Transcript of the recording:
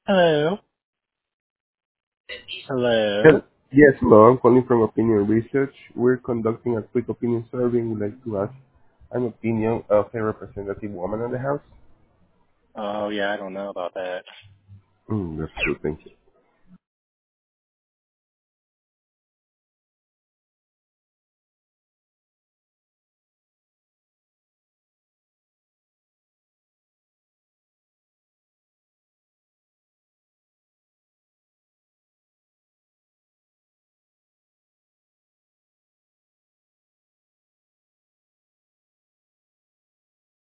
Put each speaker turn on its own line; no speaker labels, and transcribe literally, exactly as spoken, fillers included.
Hello. Hello.
Hel- Yes, hello. I'm calling from Opinion Research. We're conducting a quick opinion survey. We'd like to ask an opinion of a representative woman in the House.
Oh yeah, I don't know about that.
Mm, that's good. Thank you.